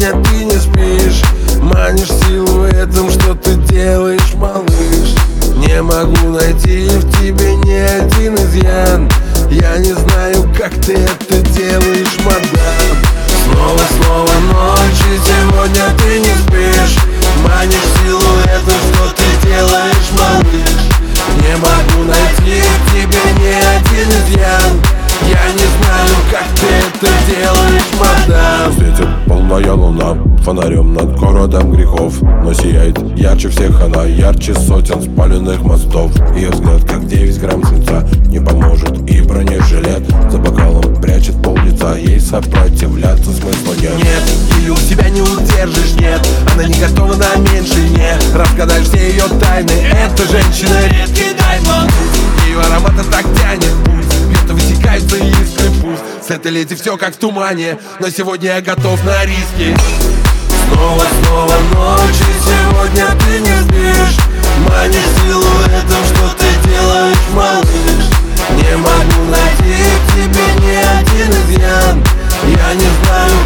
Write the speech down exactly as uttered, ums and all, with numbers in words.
сегодня ты не спишь. Манишь силуэтом, что ты делаешь, малыш. Не могу найти в тебе ни один изъян. Я не знаю, как ты это делаешь, мадам. Снова, снова ночь, и сегодня ты не спишь. Манишь силуэтом, что ты делаешь, малыш. Не могу найти в тебе ни один изъян. Я не знаю, как ты это делаешь, мадам. Светит полная луна фонарем над городом грехов, но сияет ярче всех она, ярче сотен спаленных мостов. Ее взгляд, как девять грамм свинца, не поможет и бронежилет за бокалом прячет пол лица. Ей сопротивляться смысла нет. Нет, ее у себя не удержишь, нет. Она не готова на меньшее, не разгадаешь все ее тайны. Эта женщина редкий даймонд. Ее аромата так тянет, пусть где-то высекаются искры, пусть с этой леди все как в тумане, но сегодня я готов на риски. Снова, снова ночь, и сегодня ты не спишь. Манишь силуэтом, что ты делаешь, малыш. Не могу найти в тебе ни один изъян. Я не знаю,